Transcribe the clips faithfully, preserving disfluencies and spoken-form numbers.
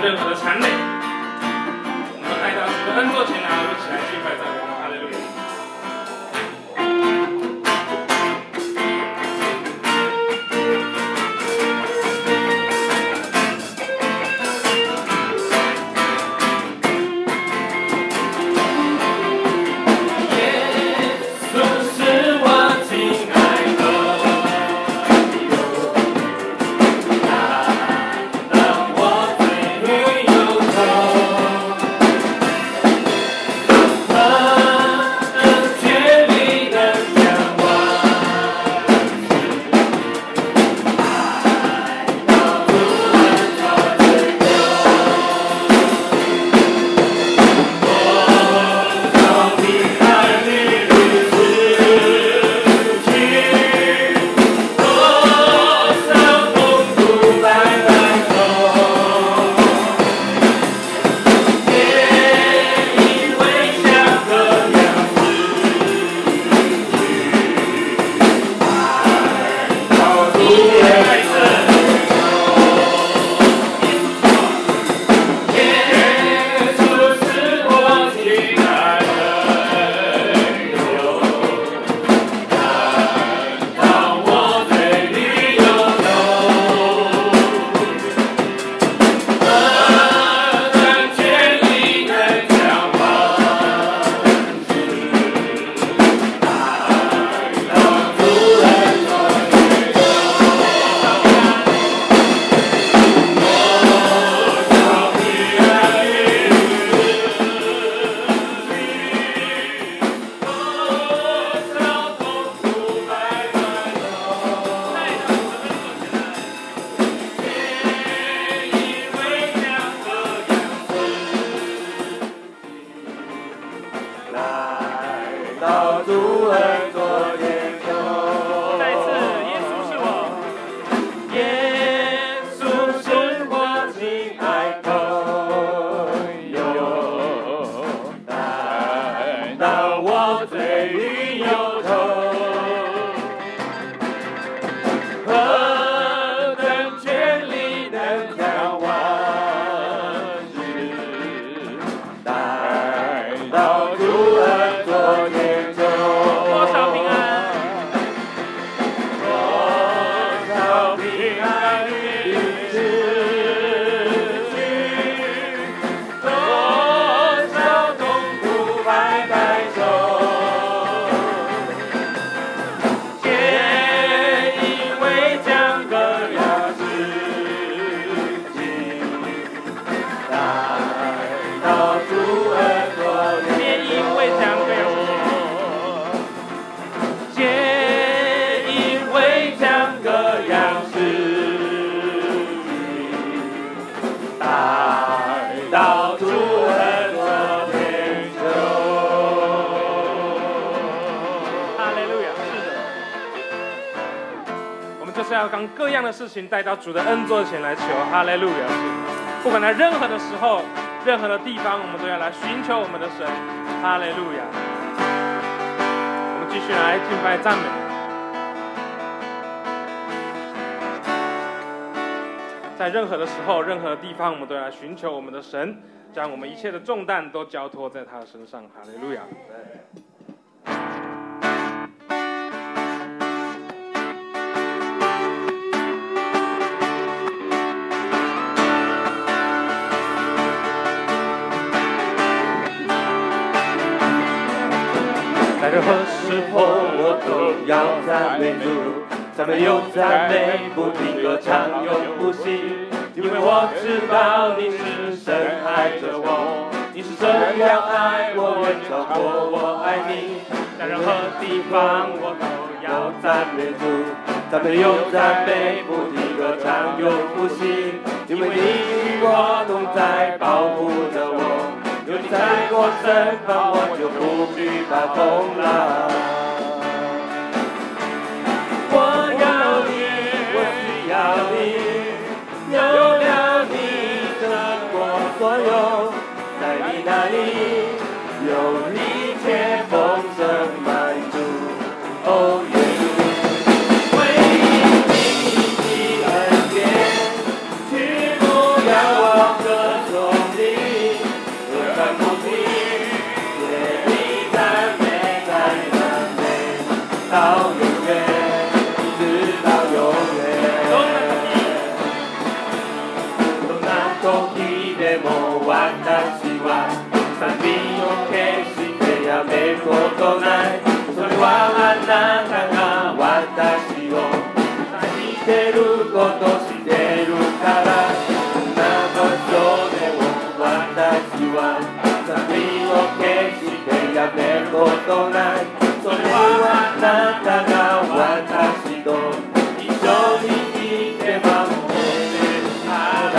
任何的缠累，我们都带到主的恩座前来，我们一起来敬拜赞美他，哈利路亚。 要将各样的事情带到主的恩座前来求，哈利路亚！不管在任何的时候、任何的地方，我们都要来寻求我们的神，哈利路亚！我们继续来敬拜赞美，在任何的时候、任何的地方，我们都要来寻求我们的神，将我们一切的重担都交托在他的身上，哈利路亚！ 在任何时候，我都要赞美主，赞美又赞美，不停歌唱永不息。因为我知道你是神爱着我，你是这样爱我，远超过我爱你。在任何地方，我都要赞美主，赞美又赞美，不停歌唱永不息。因为你与我同在，保护着我。有你在我身旁，我就不惧怕风浪。我要你，我需要你，有了你胜过所有，在你那里有一切丰盛满足。哦，耶稣，为你的恩典，去不要忘歌。 時でも私は賛美を決してやめることない。それはあなたが私を愛してること知ってるから。あの人でも私は賛美を決してやめることない。それはあなたが私と一緒にいて守ってるから。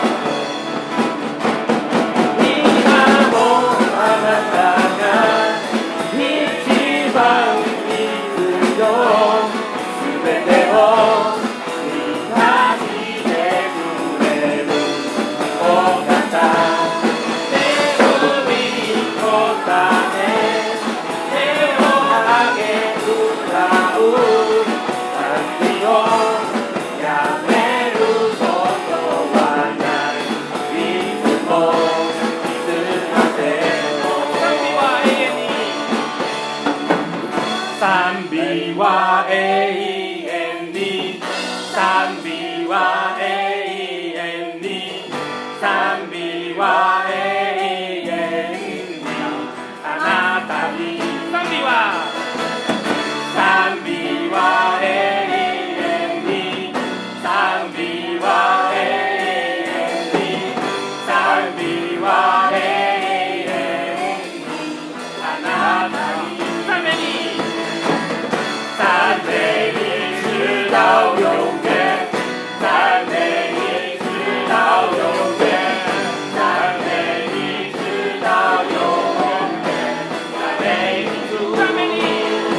今もあなたが一番必要。全てを満たしてくれるお方。恵み答え手を上げ歌う。賛美をやめることはない。いつもいつまでも賛美は永遠に。賛美は永遠に。賛美は永遠に。賛美は永遠に。あなたに賛美は賛美は永遠に。賛美は永遠に。賛美は永遠に。あなたに赞美你，赞美你直到永远，赞美你直到永远，赞美你直到永远，赞美你主，赞美你，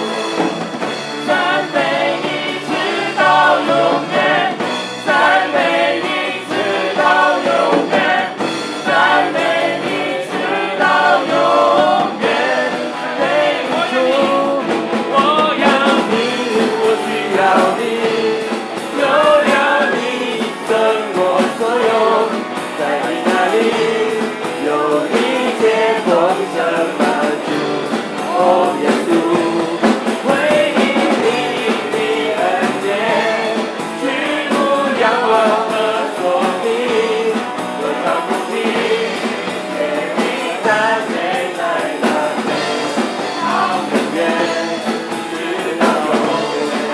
赞美你直到永远，赞美你直到永远，赞美你直到永远，赞美你主。我要你，我需要你，有了你胜过所有，在你那里有一切丰盛满足。哦，耶稣，回应你的恩典，去不仰望和说明，歌唱不停，给你赞美在那里，到永远。直到永远，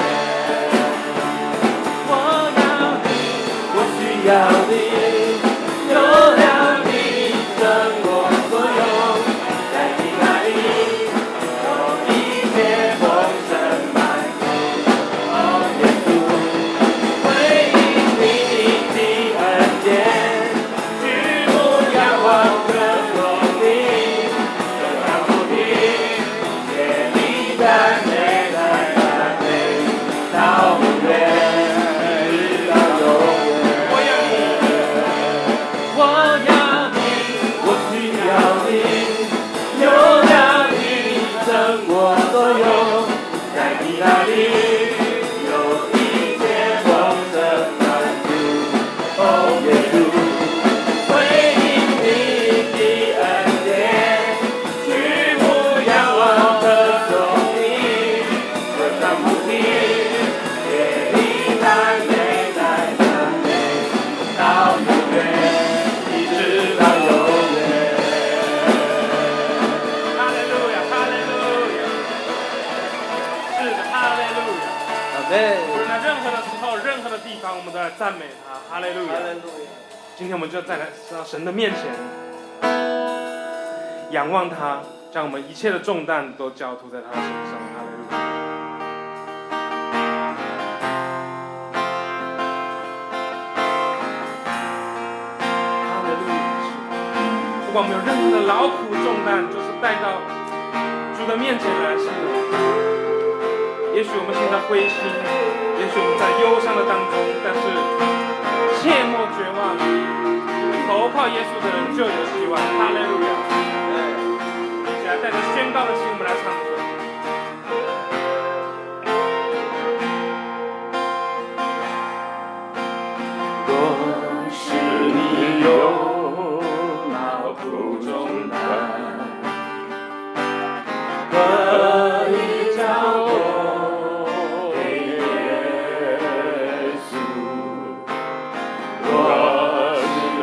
我要你，我需要你，有了你胜过所有，在你那里有一切丰盛满足。哦，耶稣，回应你的恩典，去不仰望和说明，歌唱不停，给你赞美在那里，到永远，直到永远。我要你，我要你，我需要你，有了你胜过所有，在你那里有一切丰盛满足。哦，耶稣，回应你的恩典，去不仰望和说明，歌唱不停，给你赞美在那里，到永远，一直到永远。 哈利路亚，哈利路亚，是的，哈利路亚。 阿门。 无论在任何的时候、任何的地方，我们都来赞美他，哈利路亚。今天我们就再来到神的面前，仰望他，将我们一切的重担都交托在他的身上，哈利路亚。哈利路亚，不管我们有任何的劳苦重担，就是带到主的面前来，是的。也许我们现在灰心，也许我们在忧伤的当中，但是切莫绝望，投靠耶稣的人就有希望。哈利路亚！一起来带着宣告的心，我们来唱歌。 若是你有劳苦重担，可以交托给耶稣。若是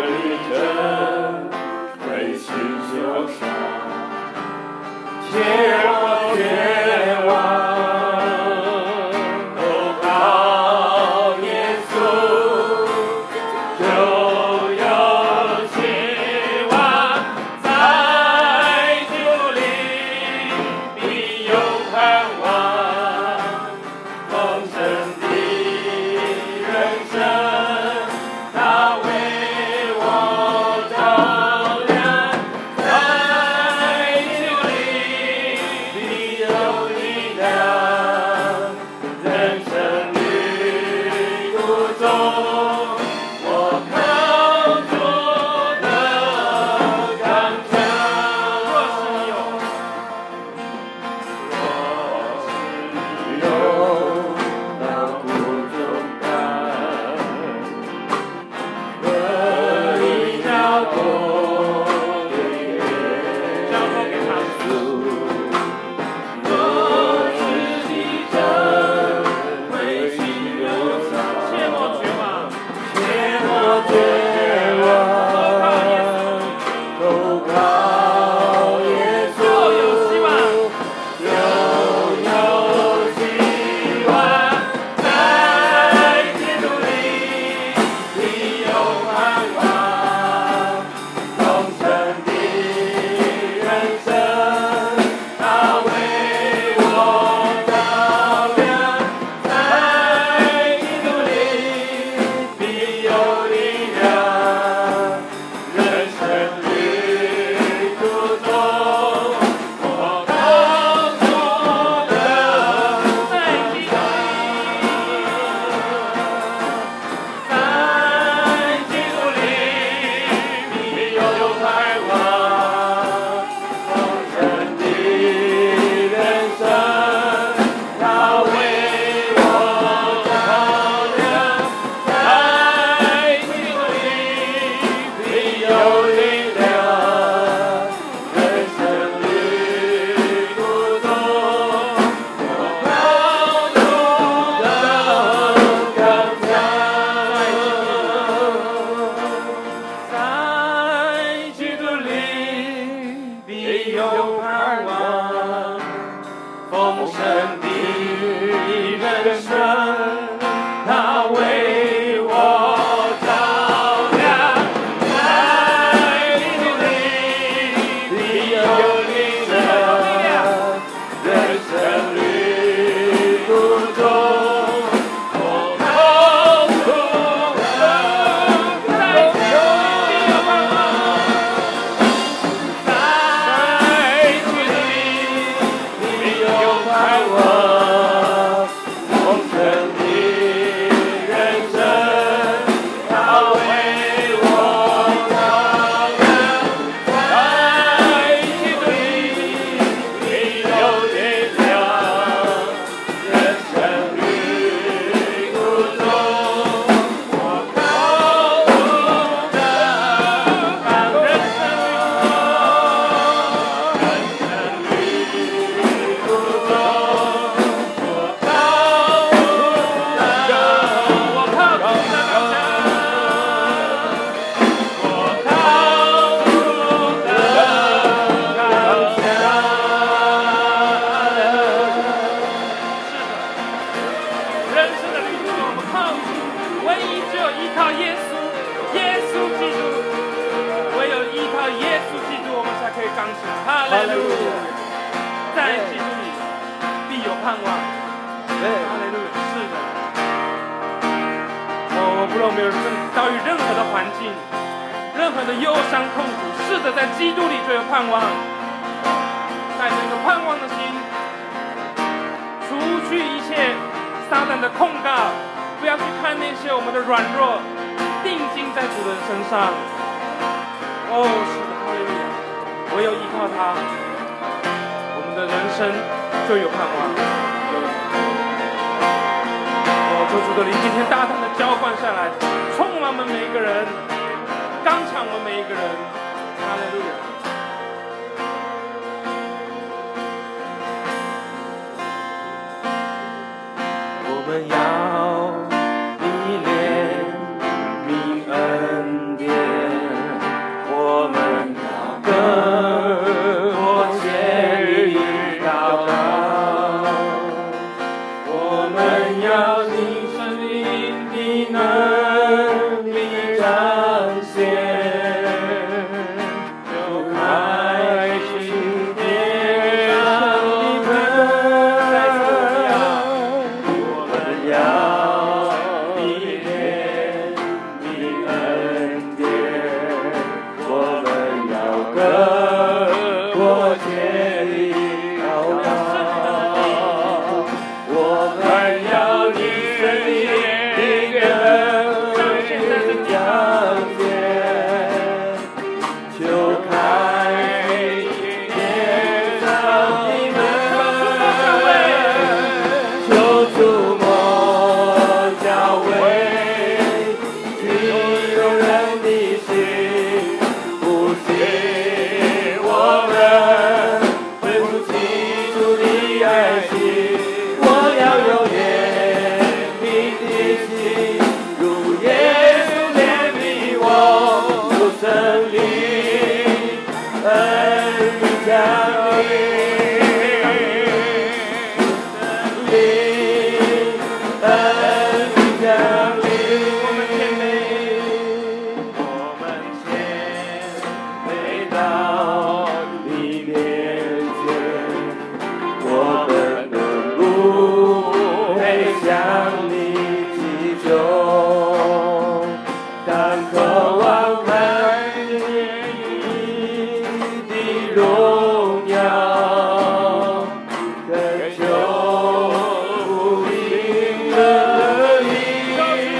利路亚！在基督里必有盼望。哈利路亚！是的。哦，不论我们有遭遇任何的环境，任何的忧伤痛苦，是的，在基督里就有盼望。带着一个盼望的心，除去一切撒旦的控告，不要去看那些我们的软弱，定睛在主的身上。哦，是的，哈利路亚！唯有依靠他，我们的人生就有盼望。哦，求主的灵今天大胆的浇灌下来，充满我们每一个人，刚强我们每一个人。哈利路亚！ 我们要历练明恩典，我们要更迫切地祷告，我们要领圣灵的能力彰显，就开启天上的门。我们要历练你恩典，我们要更迫切地祷告，我们要你圣灵的能力彰显，就开天上的门，求触摸教会，激动人的心，不信我们恢复起初的爱心。我要有怜悯的心，如耶稣怜悯我，有圣灵恩雨降临，灵恩雨降临。我们谦卑到你面前，我们的不配向你祈求，但渴望看见你的荣耀，恳求福音的意，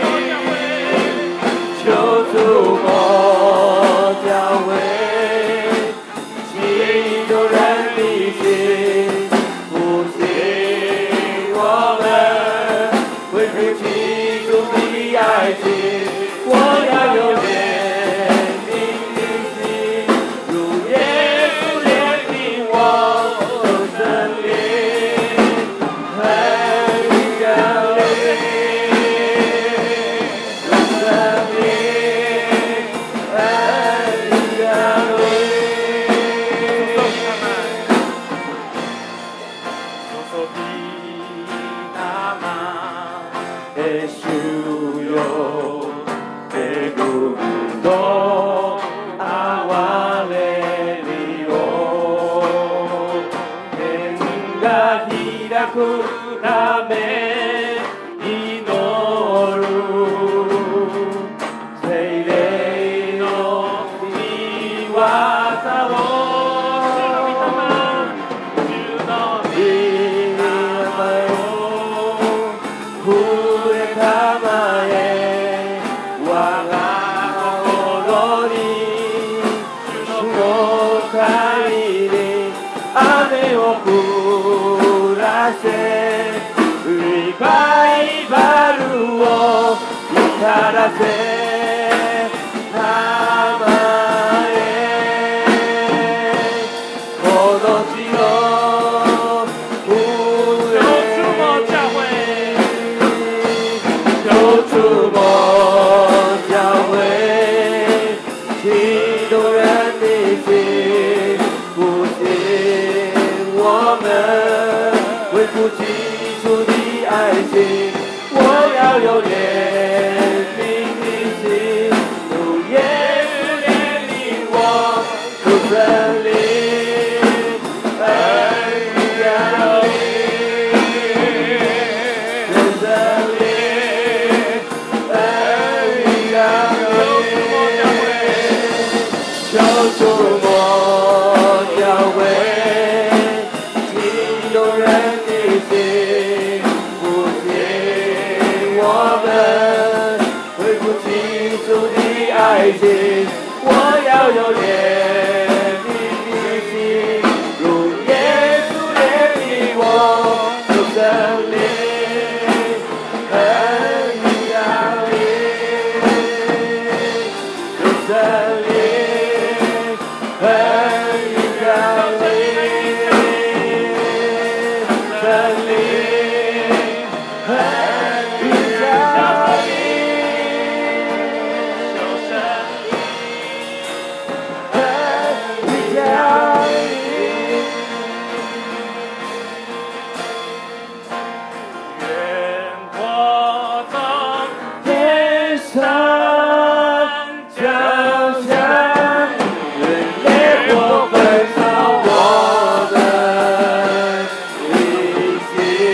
求触摸教会，激动人的心，不信我们恢复起初的爱情。我要有怜悯的心，如耶稣怜悯我，有圣灵恩雨降临，有圣灵恩雨降临。Eshuyo Egundo Awalelio Enga hiraku tame inoru Seirei no iwasa wo雨を降らせリバイバルを光らせ名前この地の上救主も教会激动人的心不信我们恢复起初的爱情，我要有怜悯的心，如耶稣怜悯我，主圣灵有怜悯的心，如耶稣怜悯我，有生灵和影响力，有生灵和影响力，生灵和影响力，有生灵和影响力。 愿我从天上降下，愿烈火焚烧我们的心，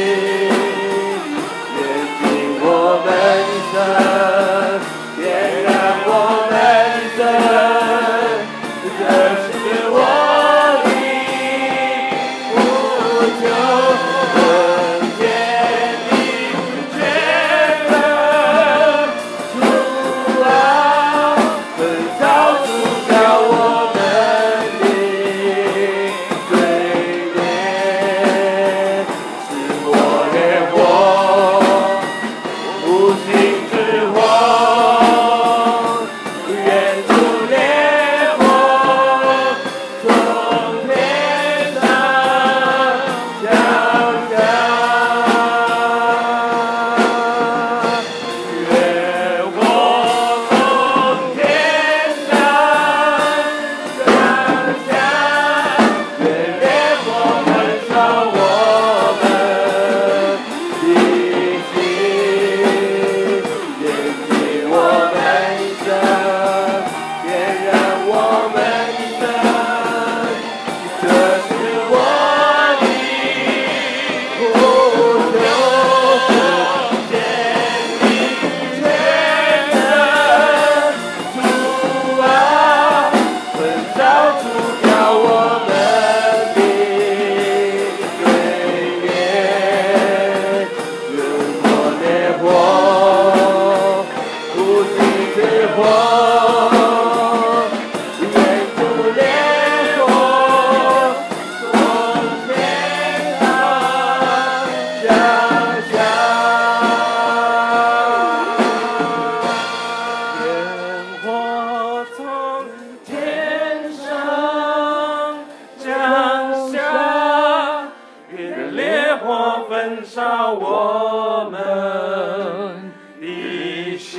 炼净我们一生，点燃我们一生，这是我的呼求，更坚定决tâm。主啊，焚烧主教我们的罪孽，是我烈火，无心之火，愿主烈火从天上降下，愿我从天上降下，愿烈火焚烧我们的心，炼净我们一生，点燃我们一生，这是我的呼求，坚定决tâm。主啊，焚烧主教我们的罪孽，愿我烈火，无心之火，愿主烈火从天上降下，愿我从天上降下，愿烈火焚烧我们的心，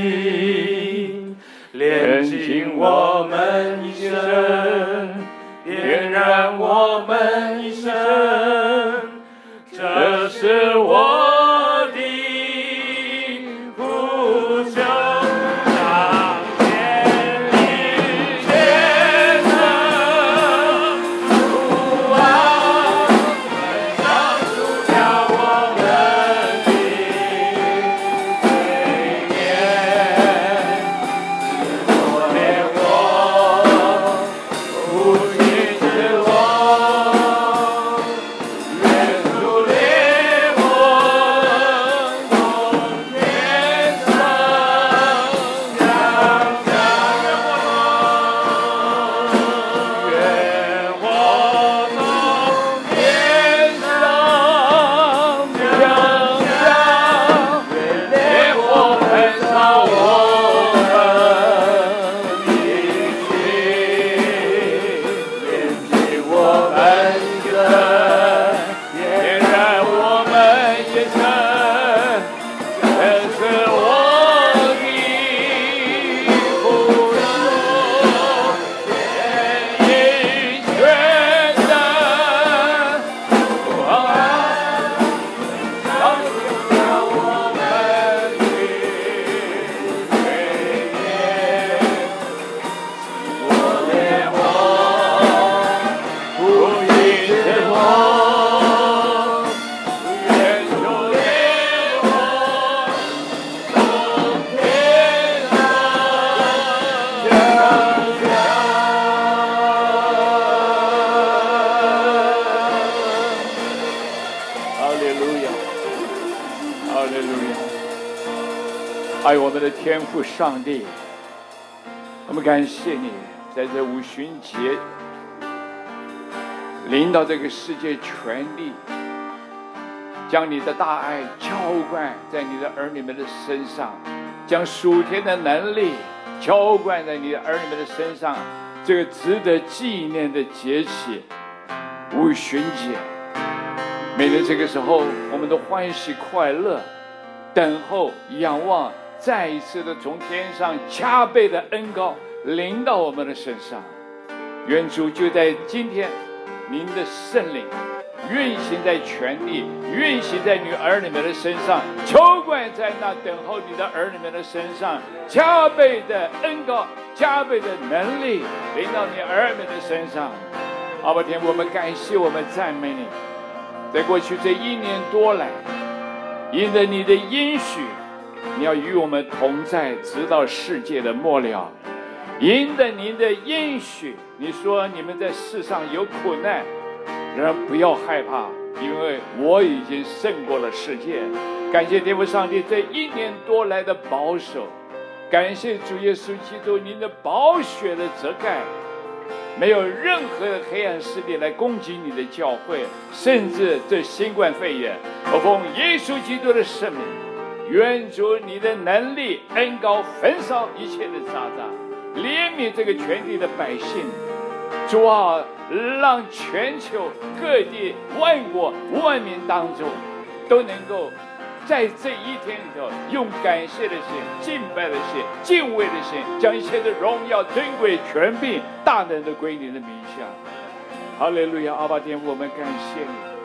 炼净我们一生，点燃我们一生，这是我的呼求，上天的决tâm。主啊，焚烧主教我们的罪孽，是我烈火，无心之火，愿主烈火从天上降下，愿我从天上降下，愿烈火焚烧我们的心，炼净我们一生，点燃我们一生，这是我的呼求，坚定决tâm。主啊，烧主教我们的罪孽，我烈火，无心之火，愿主烈火从天上降下。哈利路亚，哈利路亚！爱我们的天父上帝，我们感谢你， 在这五旬节临到这个世界全力，将你的大爱浇灌在你的儿女们的身上，将属天的能力浇灌在你的儿女们的身上。这个值得纪念的节气五旬节，每年这个时候我们都欢喜快乐，等候仰望再一次的从天上加倍的恩膏临到我们的身上。愿主就在今天，您的圣灵运行在全地，运行在你儿女们的身上，浇灌在那等候你的儿女们的身上，加倍的恩膏，加倍的能力临到你儿女们的身上。阿爸天，我们感谢，我们赞美你，在过去这一年多来，因着你的应许，你要与我们同在，直到世界的末了。因着您的应许，你说你们在世上有苦难，然而不要害怕，因为我已经胜过了世界。感谢天父上帝这一年多来的保守，感谢主耶稣基督您的宝血的遮盖，没有任何的黑暗势力来攻击你的教会，甚至这新冠肺炎，我奉耶稣基督的圣名，愿主你的能力恩膏焚烧一切的渣渣，怜悯这个全地的百姓。主啊，让全球各地万国万民当中都能够在这一天里头，用感谢的心、敬拜的心、敬畏的心，将一切的荣耀、尊贵、权柄、大能的归你的名下。哈利路亚！阿爸天父，我们感谢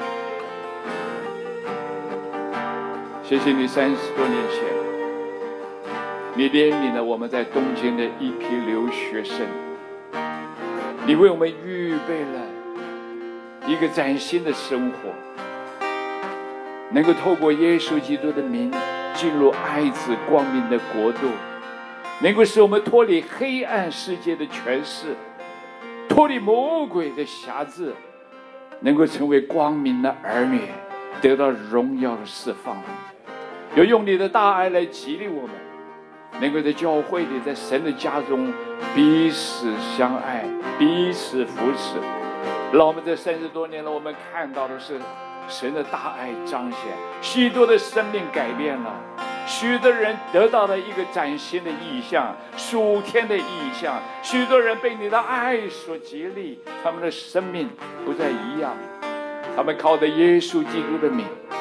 你，谢谢你三十多年前，你怜悯了我们在东京的一批留学生，你为我们预备了一个崭新的生活，能够透过耶稣基督的名进入爱子光明的国度，能够使我们脱离黑暗世界的权势，脱离魔鬼的辖制，能够成为光明的儿女，得到荣耀的释放。有用你的大爱来激励我们，能够在教会里，在神的家中彼此相爱，彼此扶持。让我们这三十多年了，我们看到的是神的大爱彰显，许多的生命改变了，许多人得到了一个崭新的意象，属天的意象，许多人被你的爱所激励，他们的生命不再一样，他们靠着耶稣基督的名，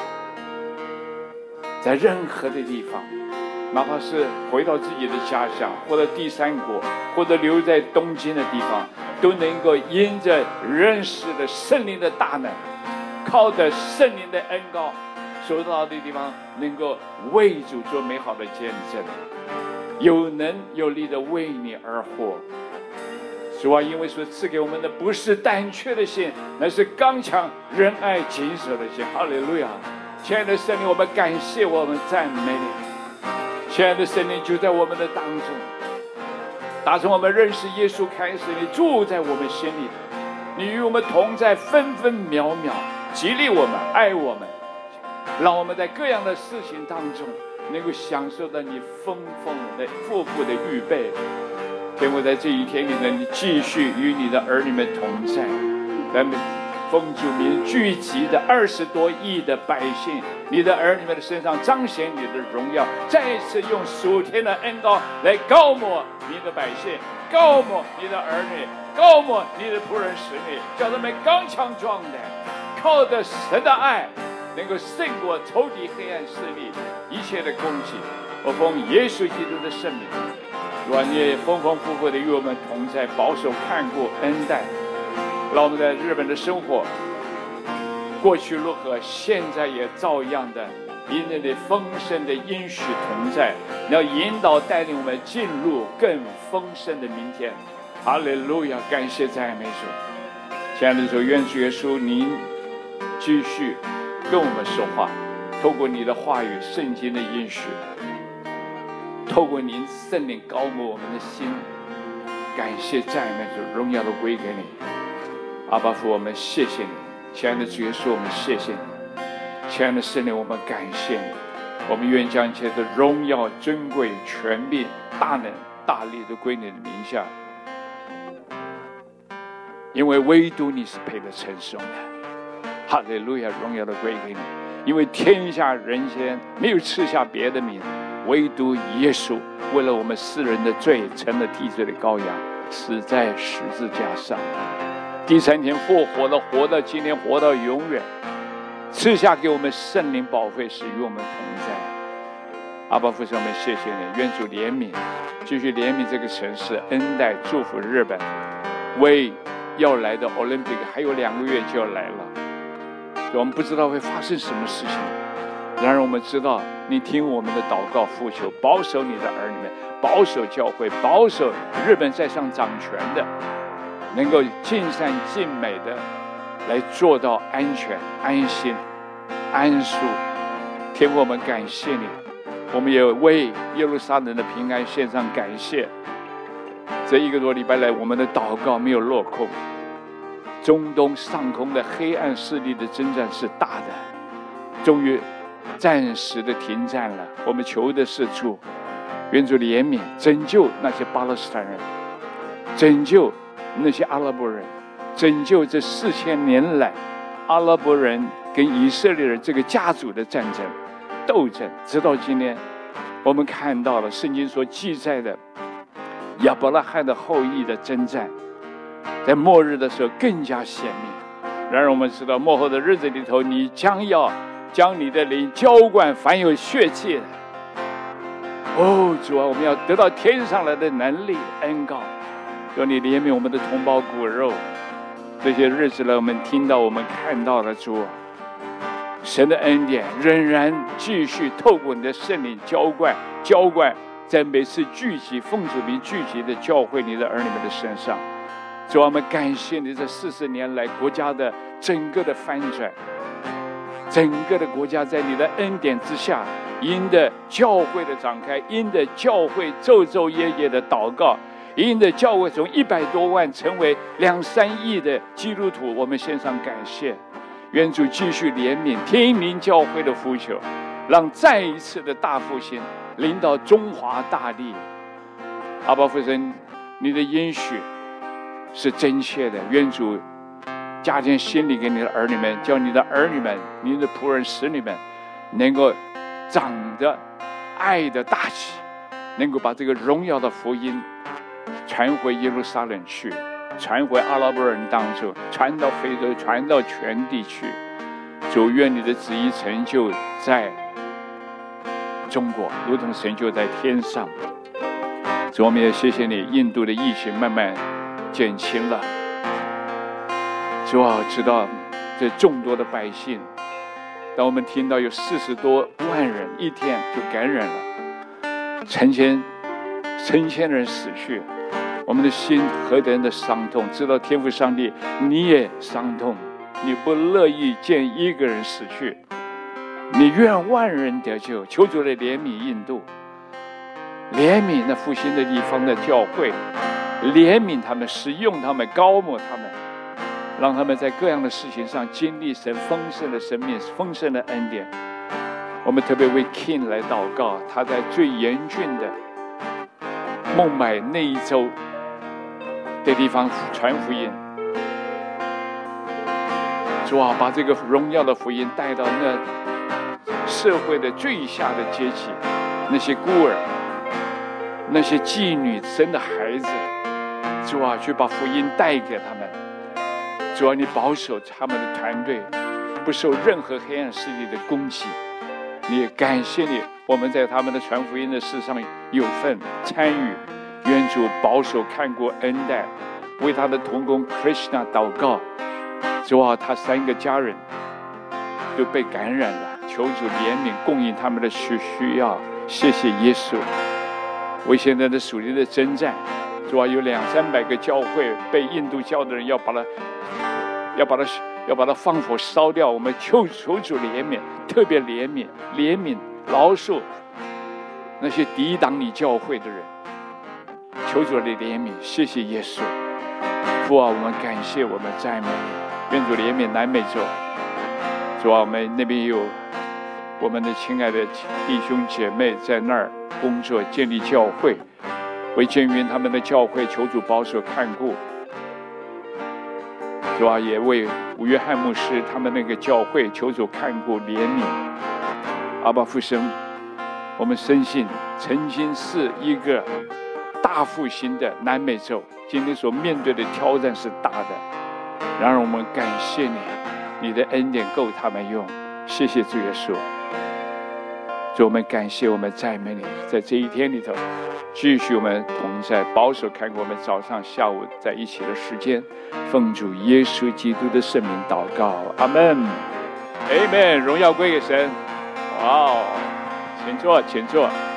在任何的地方，哪怕是回到自己的家乡，或者第三国，或者留在东京的地方，都能够因着认识了圣灵的大能，靠着圣灵的恩膏，所到的地方能够为主做美好的见证，有能有力的为你而活。主啊，因为所赐给我们的不是胆怯的心，乃是刚强仁爱谨守的心。哈利路亚！亲爱的圣灵，我们感谢，我们赞美你。亲爱的圣灵，就在我们的当中，打从我们认识耶稣开始，你住在我们心里，你与我们同在，分分秒秒激励我们，爱我们，让我们在各样的事情当中能够享受到你丰丰的富富的预备。天父，在这一天里呢，你继续与你的儿女们同在，咱们奉主名聚集的二十多亿的百姓，你的儿女们的身上彰显你的荣耀，再一次用属天的恩膏来膏抹你的百姓，膏抹你的儿女，膏抹你的仆人使女，叫他们刚强壮胆，靠着神的爱能够胜过仇敌黑暗势力一切的攻击。我奉耶稣基督的圣名，主啊，你也丰丰富富的与我们同在，保守看顾恩待，让我们在日本的生活过去如何，现在也照样的因着你丰盛的应许同在，你要引导带领我们进入更丰盛的明天。哈利路亚！感谢赞美主。亲爱的主，愿主耶稣您继续跟我们说话，透过你的话语圣经的应许，透过您圣灵膏抹我们的心，感谢赞美主，荣耀都归给你。阿爸父，我们谢谢你。亲爱的主耶稣，我们谢谢你。亲爱的圣灵，我们感谢你。我们愿将一切的荣耀、尊贵、权柄、大能、大力都归你的名下。 因为唯独你是配得称颂的。哈利路亚，荣耀的归给你，因为天下人间没有赐下别的名，唯独耶稣为了我们世人的罪成了替罪的羔羊，死在十字架上，第三天复活了，活到今天，活到永远，赐下给我们圣灵保惠师与我们同在。阿爸父神，我们谢谢你，愿主怜悯，继续怜悯这个城市，恩待祝福日本，为要来的 Olympic 还有两个月就要来了，我们不知道会发生什么事情，然而我们知道你听我们的祷告呼求，保守你的儿女们，保守教会，保守日本在上掌权的，能够尽善尽美的来做到安全、安心、安舒。天父，我们感谢你，我们也为耶路撒冷的平安献上感谢。这一个多礼拜来，我们的祷告没有落空。中东上空的黑暗势力的征战是大的，终于暂时的停战了。我们求的是主，愿主怜悯，拯救那些巴勒斯坦人，拯救那些阿拉伯人，拯救这四千年来阿拉伯人跟以色列人这个家族的战争斗争，直到今天我们看到了圣经所记载的亚伯拉罕的后裔的征战，在末日的时候更加显明。然而我们知道末后的日子里头，你将要将你的灵浇灌凡有血气的。哦，主啊，我们要得到天上来的能力恩膏，求你怜悯我们的同胞骨肉。这些日子了，我们听到我们看到了主神的恩典仍然继续透过你的圣灵浇灌浇灌在每次聚集奉主名聚集的教会你的儿女们的身上。主啊，我们感谢你这四十年来国家的整个的翻转，整个的国家在你的恩典之下，因的教会的展开，因的教会昼昼夜夜的祷告，因的教会从一百多万成为两三亿的基督徒，我们献上感谢。愿主继续怜悯听您教会的呼求，让再一次的大复兴临到中华大地。阿爸父神，你的应许是真切的，愿主加添心里给你的儿女们，叫你的儿女们，你的仆人使女们能够长得爱的大起，能够把这个荣耀的福音传回耶路撒冷去，传回阿拉伯人当中，传到非洲，传到全地去。主，愿你的旨意成就在中国，如同成就在天上。主，我们也谢谢你，印度的疫情慢慢减轻了。主啊，知道这众多的百姓，当我们听到有四十多万人一天就感染了，成千成千人死去，我们的心何等的伤痛！知道天父上帝，你也伤痛，你不乐意见一个人死去，你愿万人得救。求主来怜悯印度，怜悯那复兴的地方的教会，怜悯他们，使用他们，高抹他们，让他们在各样的事情上经历神丰盛的生命，丰盛的恩典。我们特别为 King 来祷告，他在最严峻的孟买那一周的地方传福音。主啊，把这个荣耀的福音带到那社会的最下的阶级，那些孤儿，那些妓女生的孩子，主啊，去把福音带给他们。主啊，你保守他们的团队不受任何黑暗势力的攻击。你也感谢你，我们在他们的传福音的事上有份参与。愿主保守看顾恩待，为他的同工 Krishna 祷告。主啊，他三个家人都被感染了，求主怜悯供应他们的需需要。谢谢耶稣。为现在的属灵的征战，主啊，有两三百个教会被印度教的人要把它要把它要把它放火烧掉，我们求求主怜悯，特别怜悯怜悯饶恕那些抵挡你教会的人，求主的怜悯。谢谢耶稣。父啊，我们感谢，我们赞美你。愿主怜悯南美洲。主啊，我们那边有我们的亲爱的弟兄姐妹在那儿工作，建立教会，为建云他们的教会求主保守看顾。 主啊，也为吴约翰牧师他们那个教会求主看顾怜悯。阿爸父神，我们深信曾经是一个大复兴的南美洲，今天所面对的挑战是大的。然而我们感谢你，你的恩典够他们用。谢谢主耶稣。主，我们感谢，我们赞美你，在这一天里头继续我们同在，保守看过我们早上下午在一起的时间，奉主耶稣基督的圣名祷告，阿们，阿们，荣耀归给神。哇哦，请坐，请坐。